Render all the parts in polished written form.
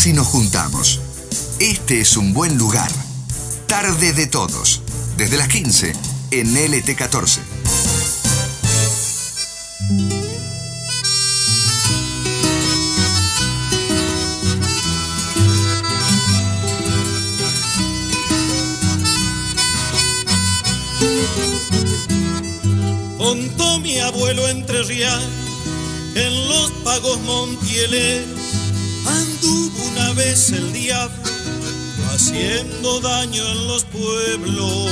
si nos juntamos. Este es un buen lugar. Tarde de Todos, desde las 15 en LT14. Contó mi abuelo entrerriano en los pagos Montieleros, anduvo una vez el diablo haciendo daño en los pueblos.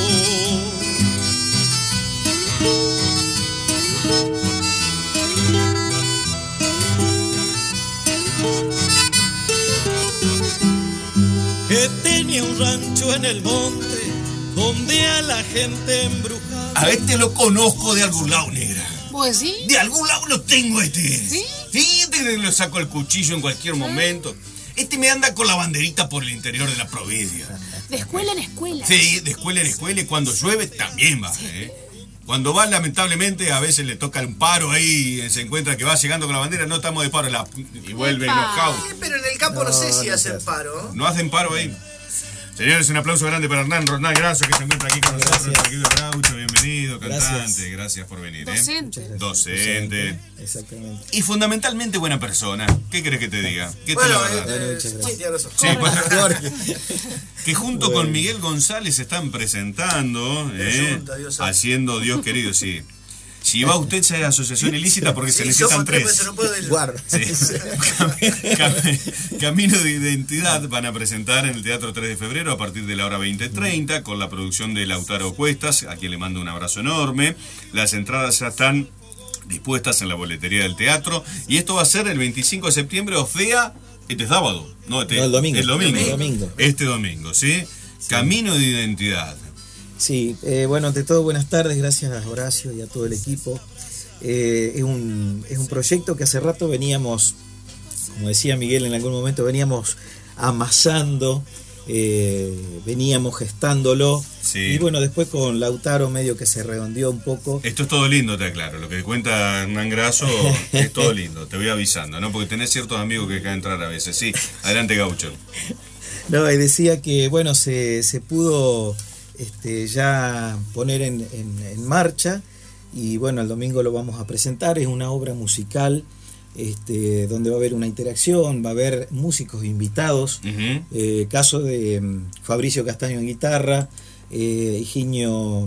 Que tenía un rancho en el monte donde a la gente embrujaba. A este lo conozco de algún lado, negra. Pues sí. De algún lado lo tengo este. ¿Sí? Sí, le saco el cuchillo en cualquier momento. Este me anda con la banderita por el interior de la provincia. De escuela en escuela. Sí, de escuela en escuela, y cuando llueve también va, ¿eh? Cuando va, lamentablemente, a veces le toca un paro ahí, se encuentra que va llegando con la bandera, no estamos de paro, y vuelve enojado. Pero en el campo no sé si hacen paro. No hacen paro ahí. Señores, un aplauso grande para Hernán Rodnán Grasso, que se encuentra aquí con nosotros. Gaucho, bienvenido, cantante, gracias por venir. Docente. Exactamente. Y fundamentalmente buena persona. ¿Qué querés que te diga? ¿Qué Bueno, te la verdad? sí, tiene razón. Sí, que junto con Miguel González se están presentando, haciendo Dios querido, sí. Si va usted ya es asociación ilícita porque se necesitan tres. Camino de Identidad van a presentar en el Teatro 3 de Febrero a partir de la hora 20:30 con la producción de Lautaro Cuestas, a quien le mando un abrazo enorme. Las entradas ya están dispuestas en la boletería del teatro y esto va a ser el 25 de septiembre, o sea, este sábado. No, el domingo. El domingo. Este domingo, ¿sí? Camino de Identidad. Sí, bueno, ante todo, buenas tardes, gracias a Horacio y a todo el equipo. Es un proyecto que hace rato veníamos, como decía Miguel en algún momento, veníamos amasando, veníamos gestándolo. Sí. Y bueno, después con Lautaro medio que se redondeó un poco. Esto es todo lindo, te aclaro, lo que cuenta Hernán Grasso es todo lindo, te voy avisando, ¿no? Porque tenés ciertos amigos que caen entrar a veces. Sí, adelante, Gaucho. No, y decía que, bueno, se pudo... ya poner en marcha, y bueno, el domingo lo vamos a presentar. Es una obra musical donde va a haber una interacción, va a haber músicos invitados, caso de Fabricio Castaño en guitarra, Higinio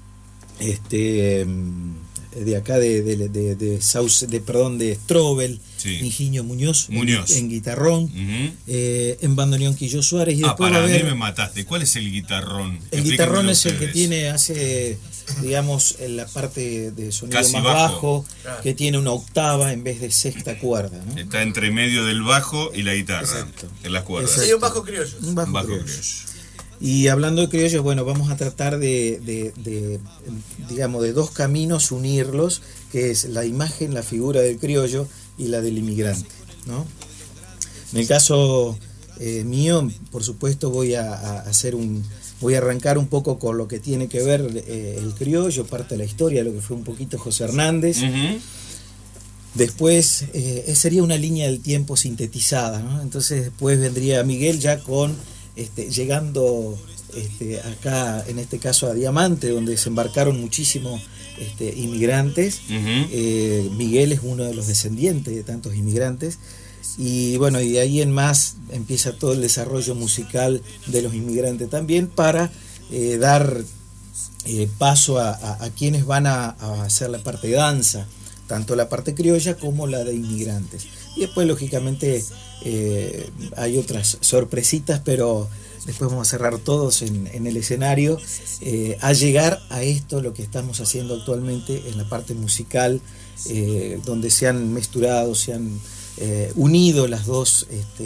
de acá de Strobel, sí. Higinio Muñoz. En guitarrón, en bandoneón Quillo Suárez, y después para mí me mataste. ¿Cuál es el guitarrón? El guitarrón es el que hace, digamos, en la parte de sonido casi más bajo, que tiene una octava en vez de sexta cuerda, ¿no? Está entre medio del bajo y la guitarra. Exacto. En las cuerdas. Hay un bajo criollo. Un bajo criollo. Y hablando de criollos, bueno, vamos a tratar de dos caminos, unirlos, que es la imagen, la figura del criollo y la del inmigrante, ¿no? En el caso mío, por supuesto, voy a arrancar un poco con lo que tiene que ver el criollo, parte de la historia, lo que fue un poquito José Hernández. Después sería una línea del tiempo sintetizada, ¿no? Entonces después vendría Miguel ya con... llegando acá, en este caso a Diamante, donde desembarcaron muchísimos inmigrantes. Miguel es uno de los descendientes de tantos inmigrantes, y bueno, y de ahí en más empieza todo el desarrollo musical de los inmigrantes también, para dar paso a quienes van a hacer la parte de danza, tanto la parte criolla como la de inmigrantes. Y después, lógicamente, hay otras sorpresitas, pero después vamos a cerrar todos en el escenario, a llegar a esto, lo que estamos haciendo actualmente en la parte musical, donde se han mezclado, se han unido los dos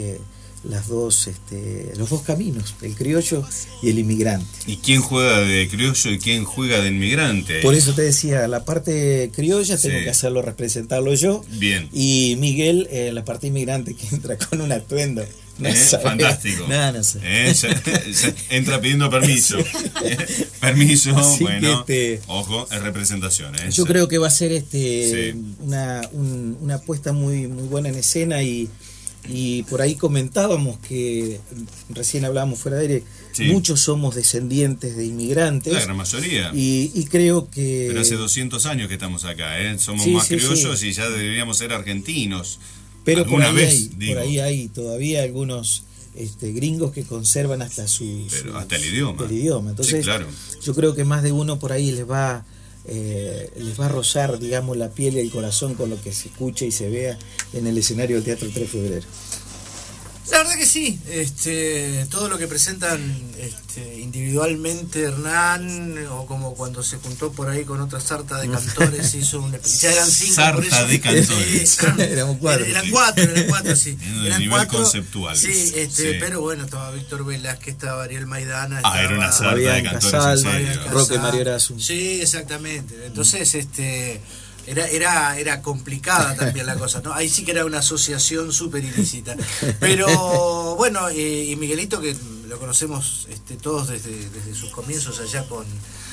caminos, el criollo y el inmigrante. ¿Y quién juega de criollo y quién juega de inmigrante? Por eso te decía, la parte criolla tengo que hacerlo, representarlo yo. Bien. Y Miguel, la parte inmigrante, que entra con un atuendo. Fantástico. No sé. Entra pidiendo permiso. Permiso, así bueno. Ojo, es representación. Yo creo que va a ser una puesta muy, muy buena en escena, y Y por ahí comentábamos que, recién hablábamos fuera de aire, Sí. muchos somos descendientes de inmigrantes. La gran mayoría. Y creo que... Pero hace 200 años que estamos acá, ¿eh? Somos Sí, más sí, criollos sí. y ya deberíamos ser argentinos. Pero por Alguna ahí, vez, hay, digo. por ahí hay todavía algunos gringos que conservan hasta Pero hasta el idioma. el idioma. Entonces, Sí, claro. yo creo que más de uno por ahí les va a rozar, digamos, la piel y el corazón con lo que se escuche y se vea en el escenario del Teatro 3 de Febrero. La verdad que sí, todo lo que presentan individualmente Hernán, o como cuando se juntó por ahí con otra sarta de cantores, hizo un ya eran 5 Sarta por eso. de cantores. Éramos 4. Eran cuatro, sí. En el Eran nivel 4 conceptual. Sí, Sí. pero bueno, estaba Víctor Velázquez, estaba Ariel Maidana, Era una sarta Fabián de cantores Casal, en serio. Fabián Roque Casal. Mario Erazo. Sí, exactamente. Entonces, era complicada también la cosa, ¿no? Ahí sí que era una asociación súper ilícita. Pero bueno, y Miguelito, que lo conocemos todos desde sus comienzos allá con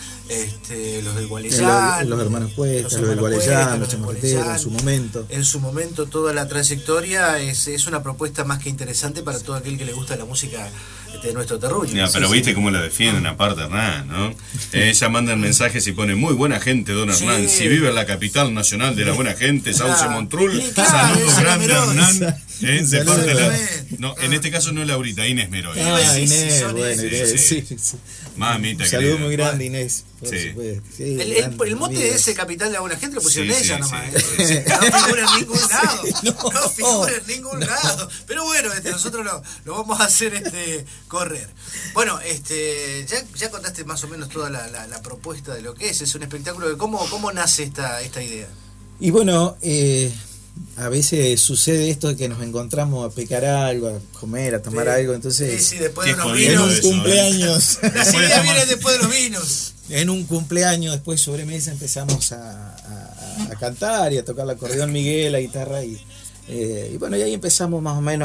los del Gualeyán, Los hermanos Cuesta, los del Gualeyán, los chamarreteros, en su momento. En su momento, toda la trayectoria es una propuesta más que interesante para todo aquel que le gusta la música de nuestro terruño. Ya, pero viste cómo la defienden aparte Hernán, ¿no? Ella manda mensajes y pone muy buena gente, don Hernán. Sí. Si vive en la capital nacional de la buena gente, Sauce Claro. Montrul, Sí, claro, saludo esa grande Meroy. Hernán. De Saludo. parte de la... Exactamente. No, en este caso no es Laurita, Inés Meroy. Ah, sí, Inés, son bueno, Inés, Inés, sí. sí. Mamita Un saludo querida. muy grande, Inés. Por Sí. supuesto. Sí, El grande, mote amiga. de ese capital de la buena gente lo pusieron Sí, ella sí, nomás. sí, sí. No figura en ningún lado. No. No figura en ningún lado. Pero bueno, nosotros lo vamos a hacer correr. Bueno, ya contaste más o menos toda la propuesta de lo que es. Es un espectáculo de cómo nace esta idea. Y bueno, a veces sucede esto de que nos encontramos a pecar algo, a comer, a tomar Sí. algo, entonces Sí, después de Qué unos jodido en un vinos. eso, cumpleaños, La Después de idea tomar- viene después de los vinos. en un cumpleaños, después sobremesa empezamos a cantar y a tocar el acordeón Miguel, la guitarra y bueno, y ahí empezamos más o menos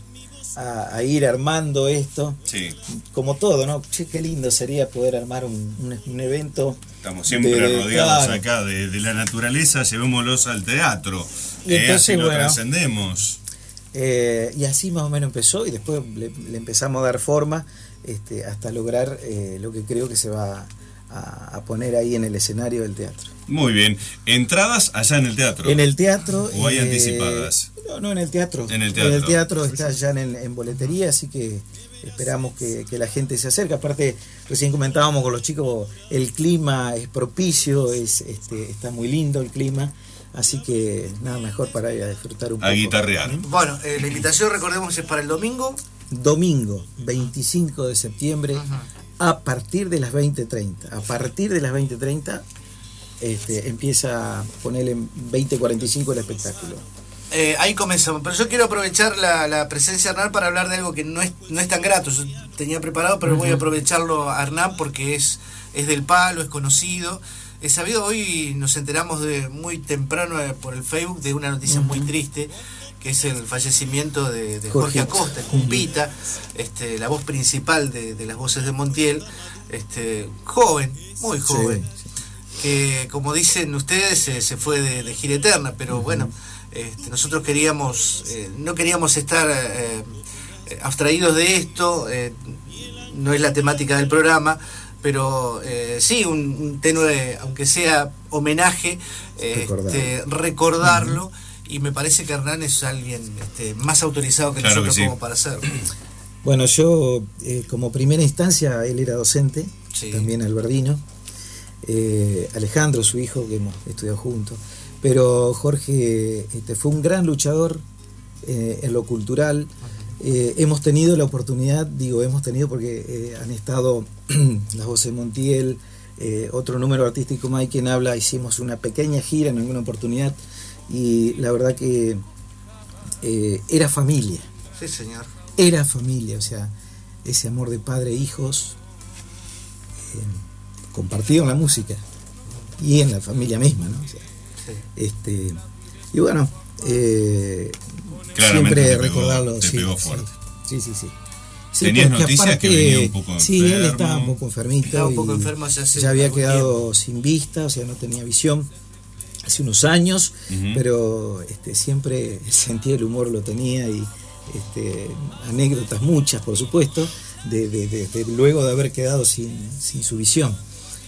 a ir armando esto, Sí, como todo, ¿no? Che, qué lindo sería poder armar un evento. estamos siempre De- rodeados claro. acá de la naturaleza, llevémoslos al teatro. Y entonces, así lo bueno, trascendemos. Y así más o menos empezó y después le empezamos a dar forma hasta lograr lo que creo que se va a poner ahí en el escenario del teatro. Muy bien. Entradas allá en el teatro. En el teatro... ¿O hay anticipadas? No, en el teatro. En el teatro. Está ya en boletería, así que esperamos que la gente se acerque. Aparte, recién comentábamos con los chicos, el clima es propicio, está muy lindo el clima, así que nada mejor para ir a disfrutar un poco. A guitarrear. Bueno, la invitación, recordemos, es para el domingo. Domingo, 25 de septiembre, a partir de las 20:30. A partir de las 20:30 empieza a ponerle en 20:45 el espectáculo. Ahí comenzamos, pero yo quiero aprovechar la presencia de Hernán para hablar de algo que no es tan grato. Yo tenía preparado, pero voy a aprovecharlo a Hernán porque es del palo, es conocido. Es sabido, hoy nos enteramos de muy temprano por el Facebook de una noticia muy triste, que es el fallecimiento de Jorge Acosta, el Cumpita, la voz principal de las voces de Montiel, joven, muy joven, que como dicen ustedes se fue de gira eterna, pero bueno, nosotros no queríamos estar abstraídos de esto, no es la temática del programa, pero sí un tenue, aunque sea homenaje, recordarlo. Y me parece que Hernán es alguien más autorizado que Claro nosotros que sí. como para hacerlo. Bueno, yo como primera instancia, él era docente, Sí. también alberdino. Alejandro, su hijo, que hemos estudiado juntos. Pero Jorge fue un gran luchador en lo cultural. Hemos tenido la oportunidad, hemos tenido porque han estado las voces de Montiel, otro número artístico, Mike Quien Habla, hicimos una pequeña gira en alguna oportunidad y la verdad que era familia. Sí, señor. Era familia, o sea, ese amor de padre e hijos compartido en la música y en la familia misma, ¿no? O sea, Sí. y bueno, Claramente siempre te pegó- recordarlo. te pegó fuerte. Sí. ¿Tenías porque noticias que venía un poco Sí, él enfermo? estaba un poco enfermito. Estaba un y poco enfermo hace ya había algún quedado sin vista, o sea, no tenía visión hace unos años, Ujú. pero siempre sentía el humor, lo tenía y anécdotas, muchas por supuesto, de luego de haber quedado sin su visión.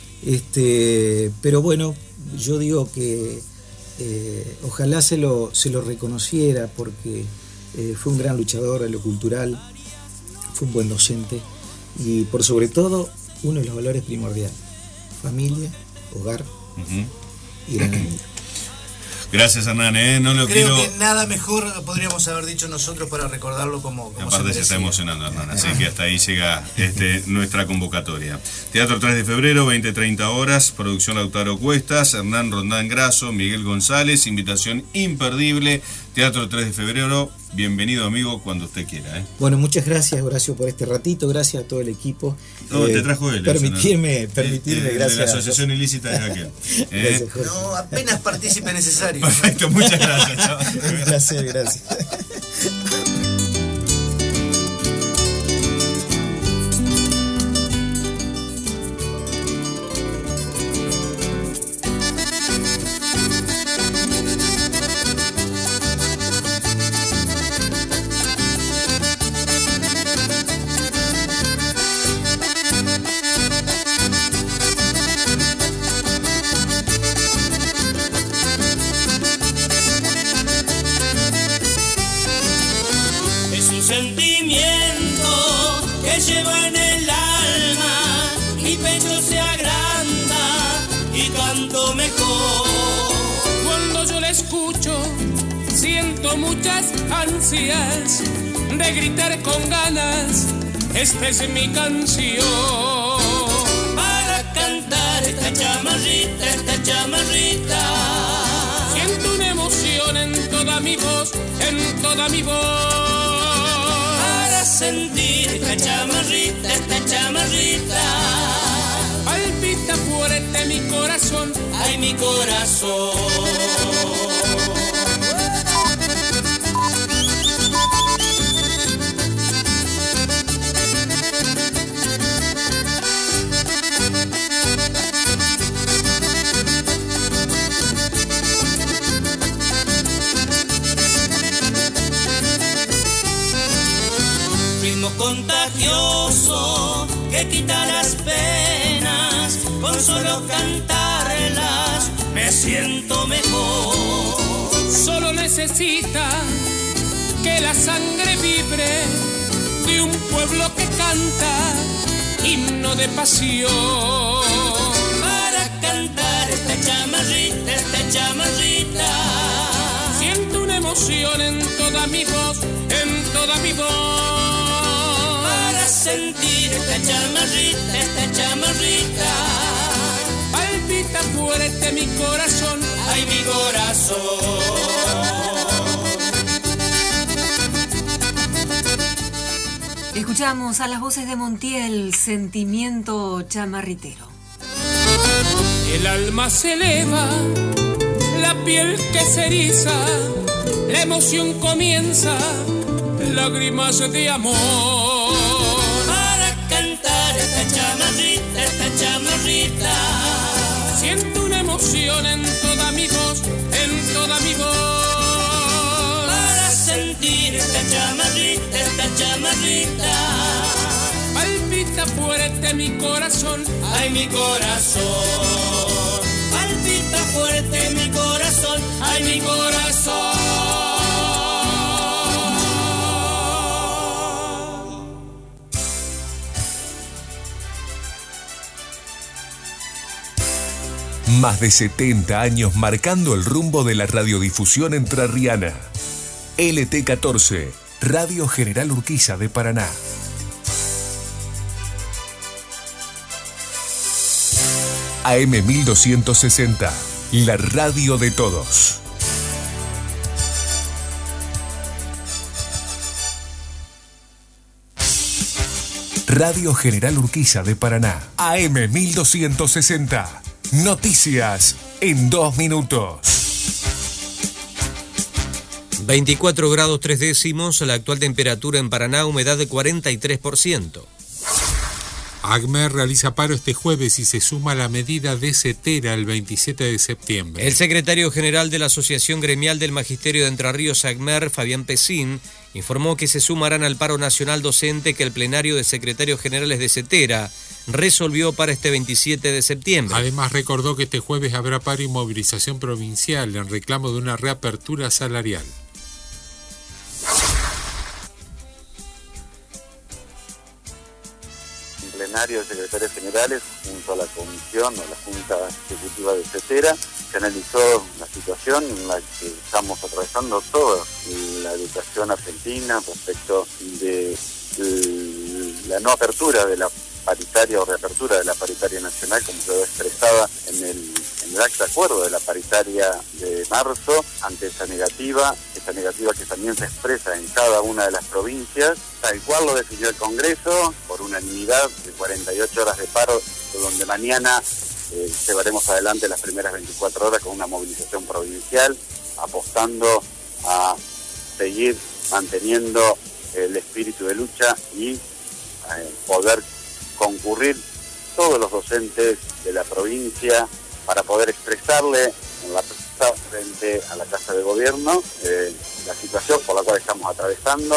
Pero bueno, yo digo que ojalá se lo reconociera, porque fue un gran luchador de lo cultural, fue un buen docente y por sobre todo uno de los valores primordiales: familia, hogar y gran amigo. Gracias, Hernán, no lo Creo quiero... que nada mejor podríamos haber dicho nosotros para recordarlo como aparte se está emocionando, Hernán, así que hasta ahí llega nuestra convocatoria. Teatro 3 de febrero, 20-30 horas, producción Lautaro Cuestas, Hernán Rondán Grasso, Miguel González, invitación imperdible. Teatro 3 de febrero, bienvenido, amigo, cuando usted quiera. Bueno, muchas gracias, Horacio, por este ratito, gracias a todo el equipo. No, te trajo él. Permitirme, de gracias. la asociación ilícita es aquel. Gracias, no, apenas partícipe necesario. Perfecto, muchas gracias, chaval. Un placer, gracias. De gritar con ganas, esta es mi canción. Para cantar esta chamarrita, siento una emoción en toda mi voz, Para sentir esta chamarrita, palpita fuerte mi corazón, ay mi corazón. Contagioso que quita las penas, con solo cantarlas me siento mejor. Solo necesita que la sangre vibre de un pueblo que canta himno de pasión. Para cantar esta chamarrita, siento una emoción en toda mi voz, sentir esta chamarrita, palpita fuerte mi corazón, ay mi corazón. Escuchamos a las voces de Montiel, Sentimiento Chamarritero. El alma se eleva, la piel que se eriza, la emoción comienza, lágrimas de amor. Esta chamarrita, siento una emoción en toda mi voz, para sentir esta chamarrita, palpita fuerte mi corazón, ay mi corazón, palpita fuerte mi corazón, ay mi corazón. Más de 70 años marcando el rumbo de la radiodifusión entrerriana. LT14, Radio General Urquiza de Paraná. AM 1260, la radio de todos. Radio General Urquiza de Paraná. AM 1260. Noticias en 2 minutos. 24 grados 3 décimos, la actual temperatura en Paraná, humedad de 43%. ACMER realiza paro este jueves y se suma a la medida de Cetera el 27 de septiembre. El secretario general de la Asociación Gremial del Magisterio de Entre Ríos, ACMER, Fabián Pesín, informó que se sumarán al paro nacional docente que el plenario de secretarios generales de Cetera resolvió para este 27 de septiembre. Además, recordó que este jueves habrá paro y movilización provincial en reclamo de una reapertura salarial. Plenario de secretarios generales junto a la comisión o la Junta Ejecutiva de Cetera se analizó la situación en la que estamos atravesando toda la educación argentina respecto de la no apertura de la paritaria o reapertura de la paritaria nacional, como quedó expresada en el acta de acuerdo de la paritaria de marzo, ante esa negativa que también se expresa en cada una de las provincias, tal cual lo definió el Congreso, por unanimidad de 48 horas de paro, donde mañana llevaremos adelante las primeras 24 horas con una movilización provincial, apostando a seguir manteniendo el espíritu de lucha y poder concurrir todos los docentes de la provincia para poder expresarle en la frente a la Casa de Gobierno la situación por la cual estamos atravesando.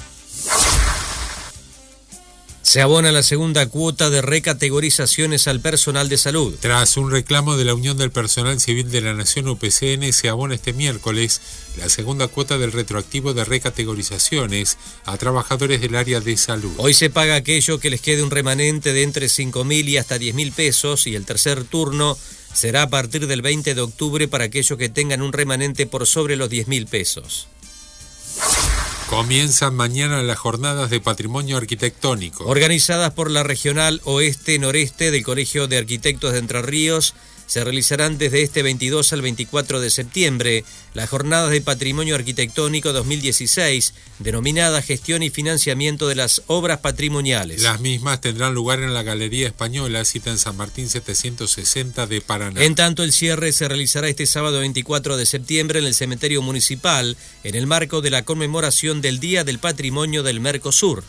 Se abona la segunda cuota de recategorizaciones al personal de salud. Tras un reclamo de la Unión del Personal Civil de la Nación, UPCN, se abona este miércoles la segunda cuota del retroactivo de recategorizaciones a trabajadores del área de salud. Hoy se paga aquello que les quede un remanente de entre 5.000 y hasta 10.000 pesos y el tercer turno será a partir del 20 de octubre para aquellos que tengan un remanente por sobre los 10.000 pesos. Comienzan mañana las jornadas de patrimonio arquitectónico. Organizadas por la Regional Oeste-Noreste del Colegio de Arquitectos de Entre Ríos, se realizarán desde este 22 al 24 de septiembre las jornadas de patrimonio arquitectónico 2016, denominadas Gestión y Financiamiento de las Obras Patrimoniales. Las mismas tendrán lugar en la Galería Española, cita en San Martín 760 de Paraná. En tanto, el cierre se realizará este sábado 24 de septiembre en el Cementerio Municipal, en el marco de la conmemoración del Día del Patrimonio del Mercosur.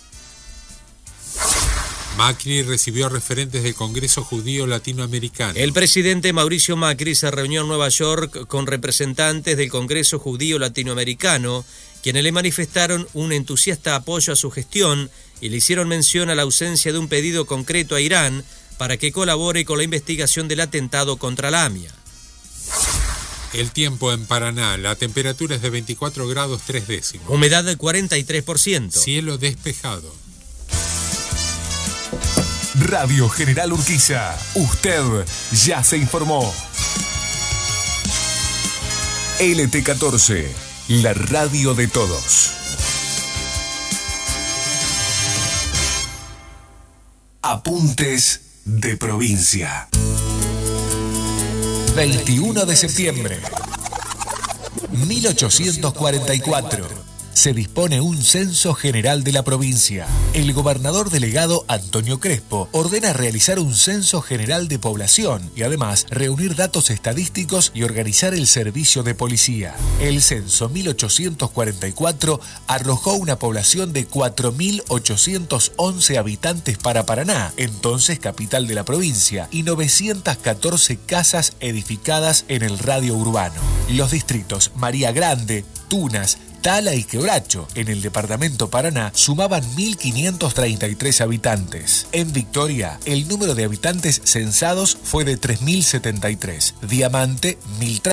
Macri recibió a referentes del Congreso Judío Latinoamericano. El presidente Mauricio Macri se reunió en Nueva York con representantes del Congreso Judío Latinoamericano, quienes le manifestaron un entusiasta apoyo a su gestión y le hicieron mención a la ausencia de un pedido concreto a Irán para que colabore con la investigación del atentado contra la AMIA. El tiempo en Paraná, la temperatura es de 24 grados 3 décimos. Humedad del 43%. Cielo despejado. Radio General Urquiza, usted ya se informó. LT14, la radio de todos. Apuntes de provincia. 21 de septiembre 1844. Se dispone un censo general de la provincia. El gobernador delegado Antonio Crespo ordena realizar un censo general de población y además reunir datos estadísticos y organizar el servicio de policía. El censo 1844 arrojó una población de 4.811 habitantes para Paraná, entonces capital de la provincia, y 914 casas edificadas en el radio urbano. Los distritos María Grande, Tunas, Tala y Quebracho, en el departamento Paraná, sumaban 1.533 habitantes. En Victoria, el número de habitantes censados fue de 3.073. Diamante, 1.030.